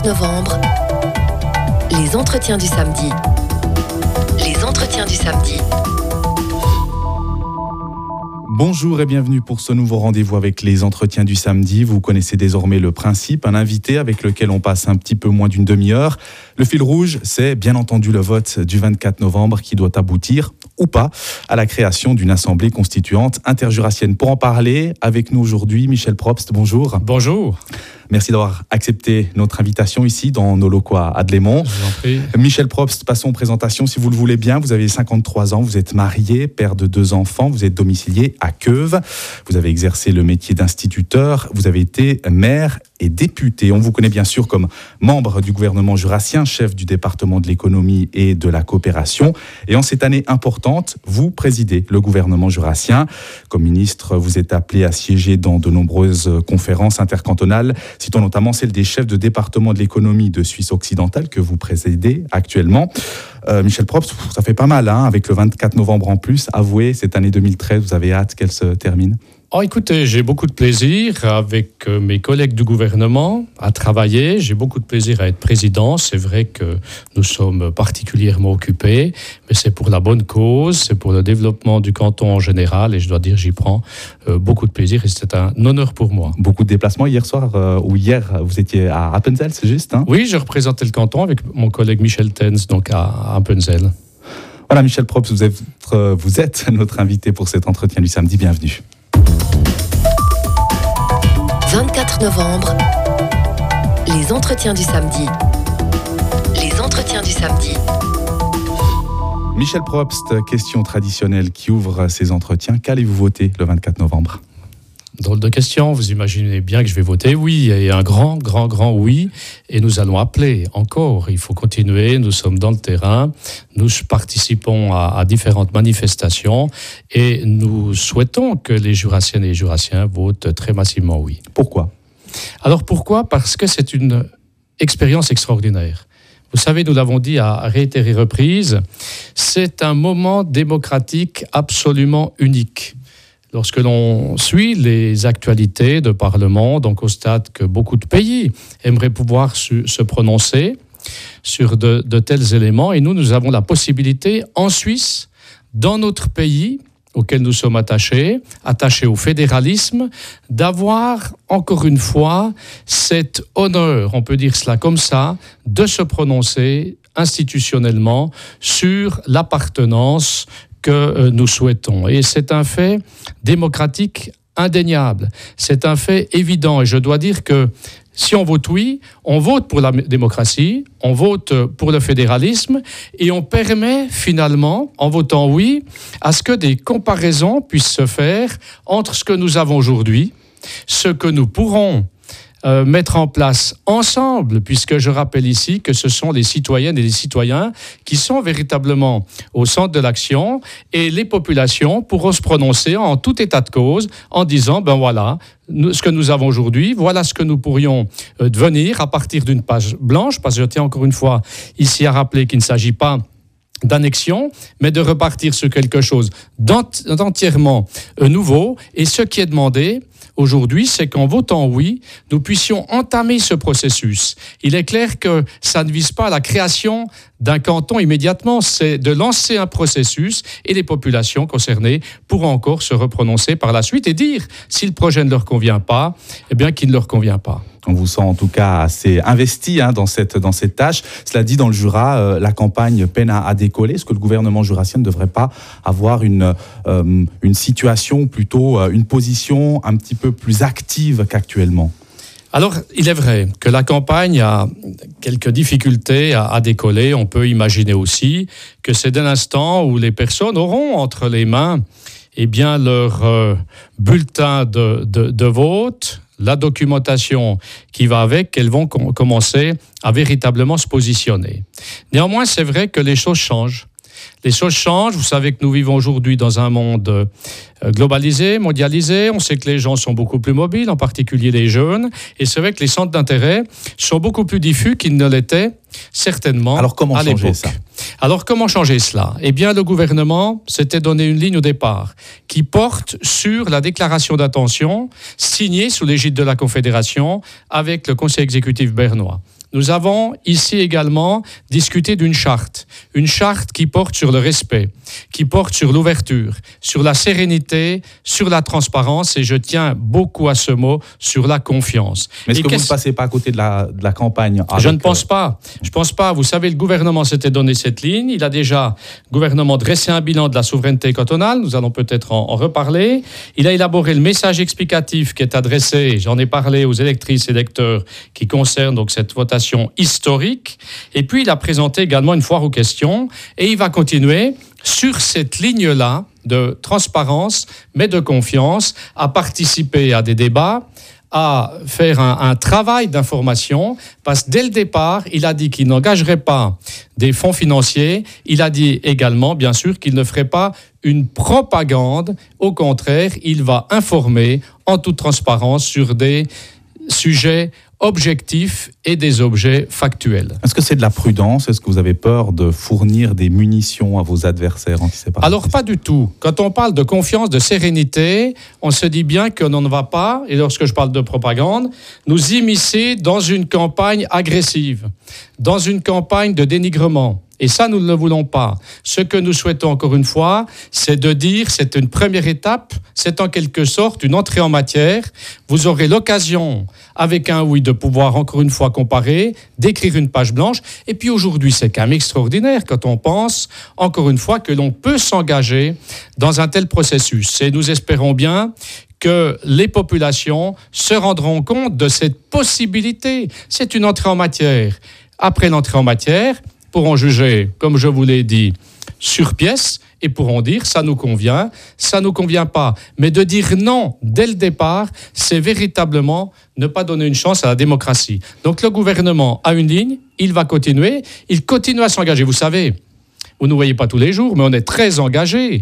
24 novembre, les entretiens du samedi. Les entretiens du samedi. Bonjour et bienvenue pour ce nouveau rendez-vous avec les entretiens du samedi. Vous connaissez désormais le principe, un invité avec lequel on passe un petit peu moins d'une demi-heure. Le fil rouge, c'est bien entendu le vote du 24 novembre qui doit aboutir, ou pas, à la création d'une assemblée constituante interjurassienne. Pour en parler, avec nous aujourd'hui, Michel Probst, bonjour. Bonjour. Merci d'avoir accepté notre invitation ici dans nos locaux à Adlémont. Je vous en prie. Michel Probst, passons aux présentations si vous le voulez bien. Vous avez 53 ans, vous êtes marié, père de 2 enfants, vous êtes domicilié à Queuve. Vous avez exercé le métier d'instituteur, vous avez été maire et député. On vous connaît bien sûr comme membre du gouvernement jurassien, chef du département de l'économie et de la coopération. Et en cette année importante, vous présidez le gouvernement jurassien. Comme ministre, vous êtes appelé à siéger dans de nombreuses conférences intercantonales, citons notamment celle des chefs de département de l'économie de Suisse occidentale que vous présidez actuellement. Michel Probst, ça fait pas mal, avec le 24 novembre en plus. Avouez, cette année 2013, vous avez hâte qu'elle se termine? Écoutez, j'ai beaucoup de plaisir avec mes collègues du gouvernement à travailler. J'ai beaucoup de plaisir à être président. C'est vrai que nous sommes particulièrement occupés, mais c'est pour la bonne cause, c'est pour le développement du canton en général. Et je dois dire, j'y prends beaucoup de plaisir et c'est un honneur pour moi. Beaucoup de déplacements hier soir ou hier, vous étiez à Appenzell, c'est juste Oui, je représentais le canton avec mon collègue Michel Tenz, donc à Appenzell. Voilà, Michel Probst, vous êtes notre invité pour cet entretien du samedi. Bienvenue. 24 novembre, les entretiens du samedi. Les entretiens du samedi. Michel Probst, question traditionnelle qui ouvre ces entretiens. Qu'allez-vous voter le 24 novembre ? Drôle de question, vous imaginez bien que je vais voter oui, et un grand oui, et nous allons appeler encore, il faut continuer, nous sommes dans le terrain, nous participons à différentes manifestations, et nous souhaitons que les Jurassiennes et les Jurassiens votent très massivement oui. Pourquoi ? Alors pourquoi ? Parce que c'est une expérience extraordinaire. Vous savez, nous l'avons dit à réitérées reprises, c'est un moment démocratique absolument unique. Lorsque l'on suit les actualités de Parlement, on constate que beaucoup de pays aimeraient pouvoir se prononcer sur de tels éléments. Et nous avons la possibilité, en Suisse, dans notre pays, auquel nous sommes attachés au fédéralisme, d'avoir, encore une fois, cet honneur, on peut dire cela comme ça, de se prononcer institutionnellement sur l'appartenance que nous souhaitons. Et c'est un fait démocratique indéniable. C'est un fait évident. Et je dois dire que si on vote oui, on vote pour la démocratie, on vote pour le fédéralisme et on permet finalement, en votant oui, à ce que des comparaisons puissent se faire entre ce que nous avons aujourd'hui, ce que nous pourrons mettre en place ensemble, puisque je rappelle ici que ce sont les citoyennes et les citoyens qui sont véritablement au centre de l'action et les populations pourront se prononcer en tout état de cause en disant, voilà, ce que nous avons aujourd'hui, voilà ce que nous pourrions devenir à partir d'une page blanche, parce que je tiens encore une fois ici à rappeler qu'il ne s'agit pas d'annexion, mais de repartir sur quelque chose d'entièrement nouveau. Et ce qui est demandé aujourd'hui, c'est qu'en votant oui, nous puissions entamer ce processus. Il est clair que ça ne vise pas à la création d'un canton immédiatement, c'est de lancer un processus et les populations concernées pourront encore se reprononcer par la suite et dire si le projet ne leur convient pas, eh bien qu'il ne leur convient pas. On vous sent en tout cas assez investi dans cette tâche. Cela dit, dans le Jura, la campagne peine à décoller. Est-ce que le gouvernement jurassien ne devrait pas avoir une situation, plutôt une position un petit peu plus active qu'actuellement ? Alors, il est vrai que la campagne a quelques difficultés à décoller. On peut imaginer aussi que c'est dès l'instant où les personnes auront entre les mains leur bulletin de vote, la documentation qui va avec, qu'elles vont commencer à véritablement se positionner. Néanmoins, c'est vrai que les choses changent. Les choses changent. Vous savez que nous vivons aujourd'hui dans un monde globalisé, mondialisé. On sait que les gens sont beaucoup plus mobiles, en particulier les jeunes. Et c'est vrai que les centres d'intérêt sont beaucoup plus diffus qu'ils ne l'étaient certainement à l'époque. Alors comment changer ça ? Alors comment changer cela ? Eh bien, le gouvernement s'était donné une ligne au départ qui porte sur la déclaration d'intention signée sous l'égide de la Confédération avec le Conseil exécutif bernois. Nous avons ici également discuté d'une charte. Une charte qui porte sur le respect, qui porte sur l'ouverture, sur la sérénité, sur la transparence, et je tiens beaucoup à ce mot, sur la confiance. Mais est-ce que vous ne passez pas à côté de la campagne Je ne pense pas. Je ne pense pas. Vous savez, le gouvernement s'était donné cette ligne. Il a déjà, le gouvernement, dressé un bilan de la souveraineté cantonale. Nous allons peut-être en reparler. Il a élaboré le message explicatif qui est adressé, j'en ai parlé aux électrices et électeurs, qui concerne donc cette votation historique. Et puis, il a présenté également une foire aux questions. Et il va continuer sur cette ligne-là de transparence, mais de confiance, à participer à des débats, à faire un travail d'information, parce que dès le départ, il a dit qu'il n'engagerait pas des fonds financiers. Il a dit également, bien sûr, qu'il ne ferait pas une propagande. Au contraire, il va informer en toute transparence sur des sujets objectifs et des objets factuels. Est-ce que c'est de la prudence? Est-ce que vous avez peur de fournir des munitions à vos adversaires antiséparatistes? Alors, pas du tout. Quand on parle de confiance, de sérénité, on se dit bien qu'on n'en va pas, et lorsque je parle de propagande, nous immiscer dans une campagne agressive, dans une campagne de dénigrement. Et ça, nous ne le voulons pas. Ce que nous souhaitons, encore une fois, c'est de dire, c'est une première étape, c'est en quelque sorte une entrée en matière. Vous aurez l'occasion, avec un oui, de pouvoir, encore une fois, comparer, d'écrire une page blanche. Et puis aujourd'hui, c'est quand même extraordinaire quand on pense, encore une fois, que l'on peut s'engager dans un tel processus. Et nous espérons bien que les populations se rendront compte de cette possibilité. C'est une entrée en matière. Après l'entrée en matière, pourront juger, comme je vous l'ai dit, sur pièce, et pourront dire ça nous convient pas. Mais de dire non dès le départ, c'est véritablement ne pas donner une chance à la démocratie. Donc le gouvernement a une ligne, il va continuer, il continue à s'engager. Vous savez, vous ne nous voyez pas tous les jours, mais on est très engagés,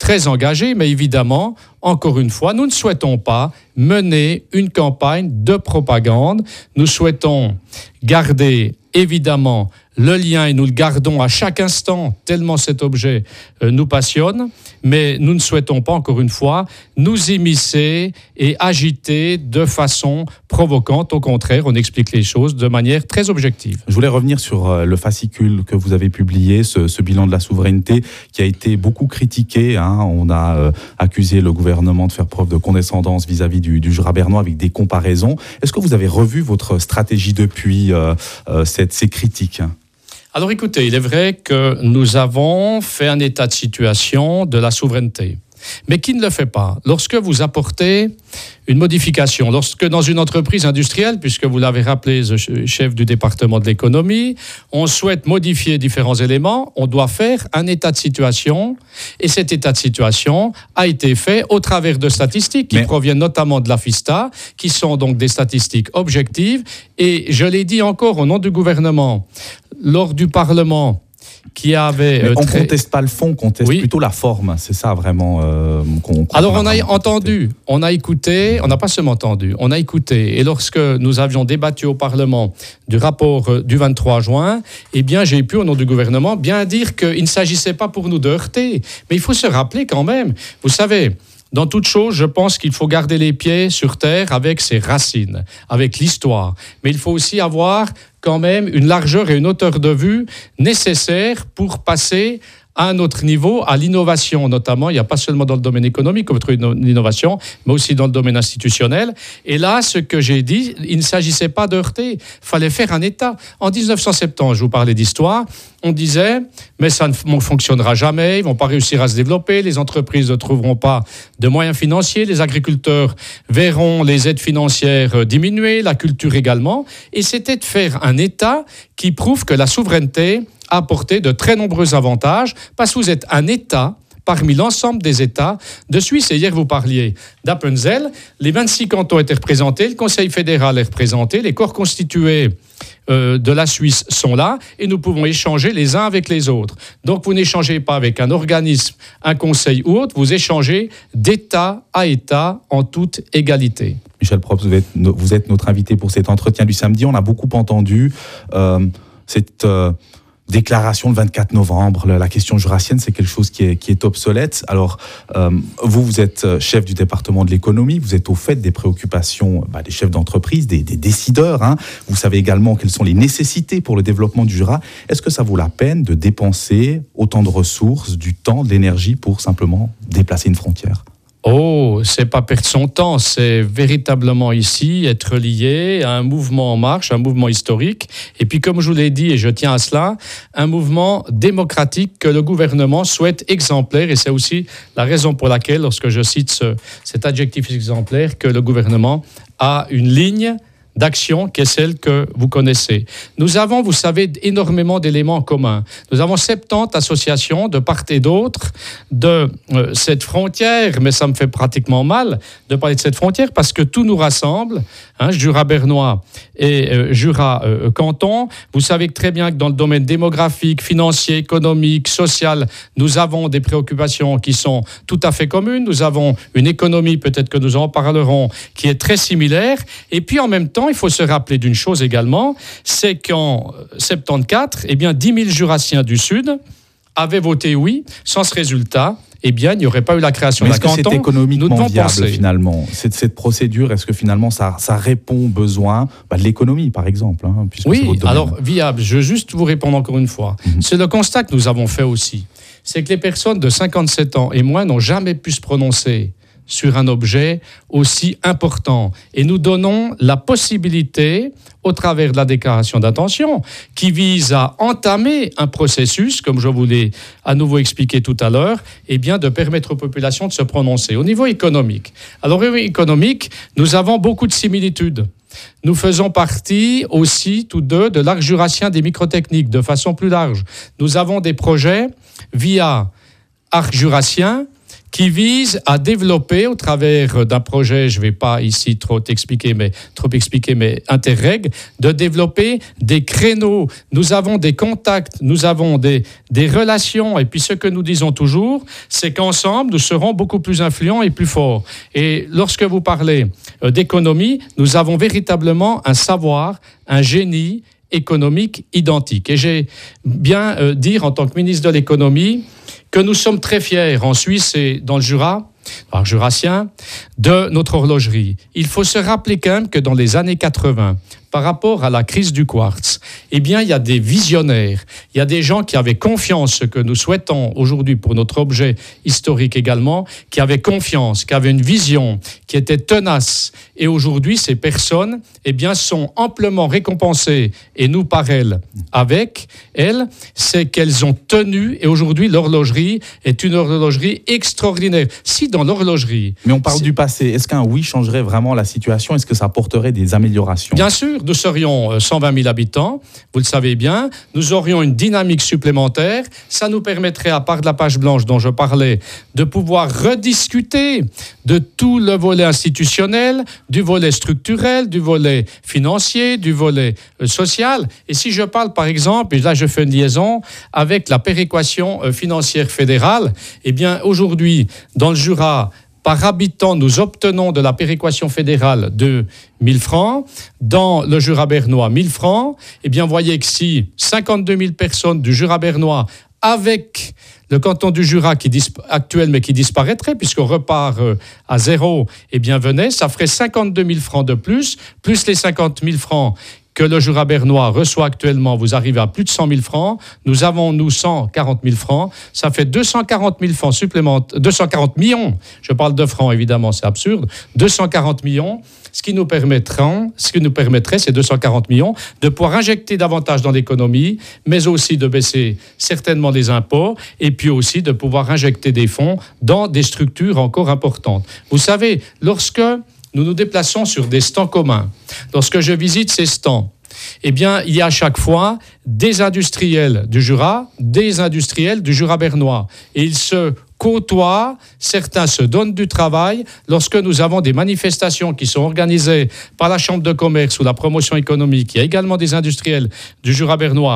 mais évidemment, encore une fois, nous ne souhaitons pas mener une campagne de propagande. Nous souhaitons garder, évidemment, le lien, et nous le gardons à chaque instant, tellement cet objet nous passionne, mais nous ne souhaitons pas, encore une fois, nous immiscer et agiter de façon provocante. Au contraire, on explique les choses de manière très objective. Je voulais revenir sur le fascicule que vous avez publié, ce bilan de la souveraineté, qui a été beaucoup critiqué. On a accusé le gouvernement de faire preuve de condescendance vis-à-vis du Jura bernois avec des comparaisons. Est-ce que vous avez revu votre stratégie depuis ces critiques ? Alors écoutez, il est vrai que nous avons fait un état de situation de la souveraineté. Mais qui ne le fait pas? Lorsque vous apportez une modification, lorsque dans une entreprise industrielle, puisque vous l'avez rappelé, chef du département de l'économie, on souhaite modifier différents éléments, on doit faire un état de situation. Et cet état de situation a été fait au travers de statistiques qui proviennent notamment de la FISTA, qui sont donc des statistiques objectives. Et je l'ai dit encore au nom du gouvernement, lors du Parlement, qui avait... on ne conteste pas le fond, on conteste plutôt la forme. C'est ça vraiment qu'on... Alors on a entendu, on a écouté, on n'a pas seulement entendu, on a écouté. Et lorsque nous avions débattu au Parlement du rapport du 23 juin, eh bien j'ai pu, au nom du gouvernement, bien dire qu'il ne s'agissait pas pour nous de heurter. Mais il faut se rappeler quand même, vous savez... Dans toute chose, je pense qu'il faut garder les pieds sur terre avec ses racines, avec l'histoire. Mais il faut aussi avoir quand même une largeur et une hauteur de vue nécessaires pour passer à un autre niveau, à l'innovation notamment. Il n'y a pas seulement dans le domaine économique qu'on trouve l'innovation, mais aussi dans le domaine institutionnel. Et là, ce que j'ai dit, il ne s'agissait pas de heurter, il fallait faire un État. En 1970, je vous parlais d'histoire, on disait, mais ça ne fonctionnera jamais, ils ne vont pas réussir à se développer, les entreprises ne trouveront pas de moyens financiers, les agriculteurs verront les aides financières diminuer, la culture également. Et c'était de faire un État qui prouve que la souveraineté a apporté de très nombreux avantages, parce que vous êtes un État parmi l'ensemble des États de Suisse. Et hier, vous parliez d'Appenzell, les 26 cantons étaient représentés, le Conseil fédéral est représenté, les corps constitués de la Suisse sont là, et nous pouvons échanger les uns avec les autres. Donc, vous n'échangez pas avec un organisme, un conseil ou autre, vous échangez d'État à État en toute égalité. Michel Probst, vous êtes notre invité pour cet entretien du samedi. On a beaucoup entendu cette déclaration le 24 novembre, la question jurassienne, c'est quelque chose qui est obsolète. Alors, vous êtes chef du département de l'économie, vous êtes au fait des préoccupations des chefs d'entreprise, des décideurs. Hein. Vous savez également quelles sont les nécessités pour le développement du Jura. Est-ce que ça vaut la peine de dépenser autant de ressources, du temps, de l'énergie pour simplement déplacer une frontière ? Oh, c'est pas perdre son temps, c'est véritablement ici être lié à un mouvement en marche, un mouvement historique. Et puis, comme je vous l'ai dit, et je tiens à cela, un mouvement démocratique que le gouvernement souhaite exemplaire. Et c'est aussi la raison pour laquelle, lorsque je cite cet adjectif exemplaire, que le gouvernement a une ligne d'action qui est celle que vous connaissez. Nous avons, vous savez, énormément d'éléments en commun. Nous avons 70 associations de part et d'autre de cette frontière, mais ça me fait pratiquement mal de parler de cette frontière parce que tout nous rassemble, Jura bernois et Jura canton. Vous savez très bien que dans le domaine démographique, financier, économique, social, nous avons des préoccupations qui sont tout à fait communes. Nous avons une économie, peut-être que nous en parlerons, qui est très similaire. Et puis en même temps, il faut se rappeler d'une chose également, c'est qu'en 74, 10 000 Jurassiens du Sud avaient voté oui. Sans ce résultat, il n'y aurait pas eu la création d'un canton. Est-ce que c'est économiquement viable finalement ? Cette procédure, est-ce que finalement ça répond aux besoins de l'économie par exemple Oui, alors viable, je veux juste vous répondre encore une fois. C'est le constat que nous avons fait aussi. C'est que les personnes de 57 ans et moins n'ont jamais pu se prononcer sur un objet aussi important. Et nous donnons la possibilité, au travers de la déclaration d'intention, qui vise à entamer un processus, comme je vous l'ai à nouveau expliqué tout à l'heure, de permettre aux populations de se prononcer. Au niveau économique. Alors, au niveau économique, nous avons beaucoup de similitudes. Nous faisons partie aussi, tous deux, de l'arc jurassien des microtechniques, de façon plus large. Nous avons des projets via arc jurassien, qui vise à développer au travers d'un projet, je ne vais pas ici trop expliquer, mais Interreg, de développer des créneaux. Nous avons des contacts, nous avons des relations, et puis ce que nous disons toujours, c'est qu'ensemble, nous serons beaucoup plus influents et plus forts. Et lorsque vous parlez d'économie, nous avons véritablement un savoir, un génie économique identique. Et j'ai bien dire, en tant que ministre de l'économie, que nous sommes très fiers en Suisse et dans le Jura, jurassien, de notre horlogerie. Il faut se rappeler quand même que dans les années 80, par rapport à la crise du quartz, il y a des visionnaires, il y a des gens qui avaient confiance, ce que nous souhaitons aujourd'hui pour notre objet historique également, qui avaient confiance, qui avaient une vision, qui étaient tenaces. Et aujourd'hui, ces personnes, sont amplement récompensées, et nous par elles, avec elles, c'est qu'elles ont tenu, et aujourd'hui, l'horlogerie est une horlogerie extraordinaire. Si dans l'horlogerie... Mais on parle du passé. Est-ce qu'un oui changerait vraiment la situation ? Est-ce que ça apporterait des améliorations ? Bien sûr, nous serions 120 000 habitants, vous le savez bien. Nous aurions une dynamique supplémentaire. Ça nous permettrait, à part de la page blanche dont je parlais, de pouvoir rediscuter de tout le volet institutionnel, du volet structurel, du volet financier, du volet social. Et si je parle, par exemple, et là je fais une liaison avec la péréquation financière fédérale, aujourd'hui, dans le Jura, par habitant, nous obtenons de la péréquation fédérale 2 000 francs. Dans le Jura bernois, 1 000 francs. Vous voyez que si 52 000 personnes du Jura bernois, avec le canton du Jura actuel, mais qui disparaîtrait, puisqu'on repart à zéro, venait, ça ferait 52 000 francs de plus les 50 000 francs que le Jura bernois reçoit actuellement, vous arrivez à plus de 100 000 francs. Nous avons, 140 000 francs. Ça fait 240 000 francs supplémentaires, 240 millions. Je parle de francs, évidemment, c'est absurde. 240 millions. Ce qui nous permettrait, ces 240 millions, de pouvoir injecter davantage dans l'économie, mais aussi de baisser certainement les impôts, et puis aussi de pouvoir injecter des fonds dans des structures encore importantes. Vous savez, lorsque nous nous déplaçons sur des stands communs, lorsque je visite ces stands, il y a à chaque fois des industriels du Jura, des industriels du Jura bernois. Et ils se côtoient, certains se donnent du travail. Lorsque nous avons des manifestations qui sont organisées par la Chambre de commerce ou la promotion économique, il y a également des industriels du Jura bernois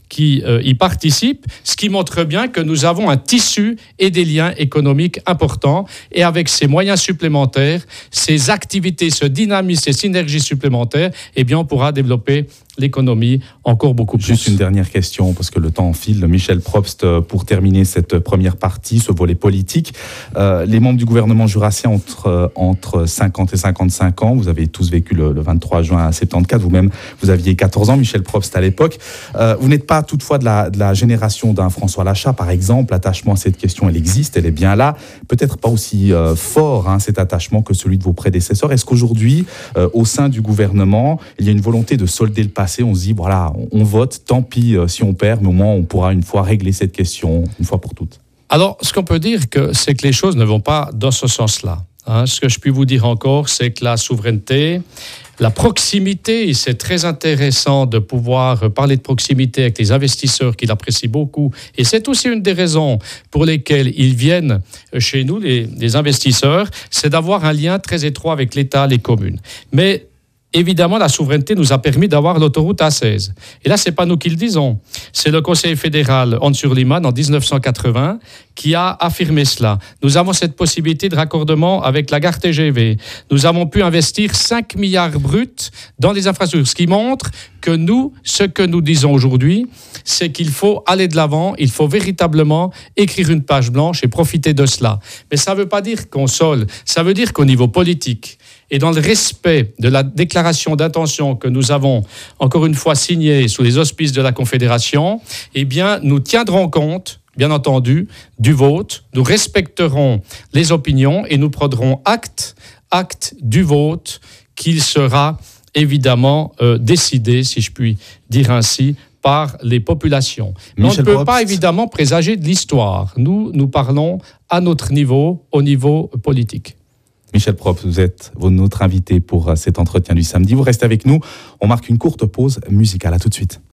qui y participent, ce qui montre bien que nous avons un tissu et des liens économiques importants. Et avec ces moyens supplémentaires, ces activités, ce dynamisme, ces synergies supplémentaires, eh bien, on pourra développer l'économie encore beaucoup plus. Juste une dernière question, parce que le temps file. Michel Probst, pour terminer cette première partie, ce volet politique, les membres du gouvernement jurassien entre 50 et 55 ans, vous avez tous vécu le 23 juin à 74, vous-même, vous aviez 14 ans, Michel Probst à l'époque. Vous n'êtes pas toutefois de la génération d'un François Lachat, par exemple. L'attachement à cette question, elle existe, elle est bien là. Peut-être pas aussi fort, cet attachement, que celui de vos prédécesseurs. Est-ce qu'aujourd'hui, au sein du gouvernement, il y a une volonté de solder le passé? On se dit, voilà, on vote, tant pis si on perd, mais au moins on pourra une fois régler cette question, une fois pour toutes. Alors, ce qu'on peut dire, c'est que les choses ne vont pas dans ce sens-là. Ce que je puis vous dire encore, c'est que la souveraineté, la proximité, c'est très intéressant de pouvoir parler de proximité avec les investisseurs qui l'apprécient beaucoup. Et c'est aussi une des raisons pour lesquelles ils viennent chez nous, les investisseurs, c'est d'avoir un lien très étroit avec l'État, les communes. Mais évidemment, la souveraineté nous a permis d'avoir l'autoroute A16. Et là, ce n'est pas nous qui le disons. C'est le Conseil fédéral Hans Hurlimann, en 1980, qui a affirmé cela. Nous avons cette possibilité de raccordement avec la gare TGV. Nous avons pu investir 5 milliards bruts dans les infrastructures, ce qui montre que nous, ce que nous disons aujourd'hui, c'est qu'il faut aller de l'avant, il faut véritablement écrire une page blanche et profiter de cela. Mais ça ne veut pas dire qu'on sole, ça veut dire qu'au niveau politique, et dans le respect de la déclaration d'intention que nous avons, encore une fois, signée sous les auspices de la Confédération, eh bien, nous tiendrons compte, bien entendu, du vote. Nous respecterons les opinions et nous prendrons acte du vote qu'il sera évidemment décidé, si je puis dire ainsi, par les populations. Mais on ne peut pas évidemment présager de l'histoire. Nous parlons à notre niveau, au niveau politique. Michel Probst, vous êtes notre invité pour cet entretien du samedi. Vous restez avec nous. On marque une courte pause musicale. À tout de suite.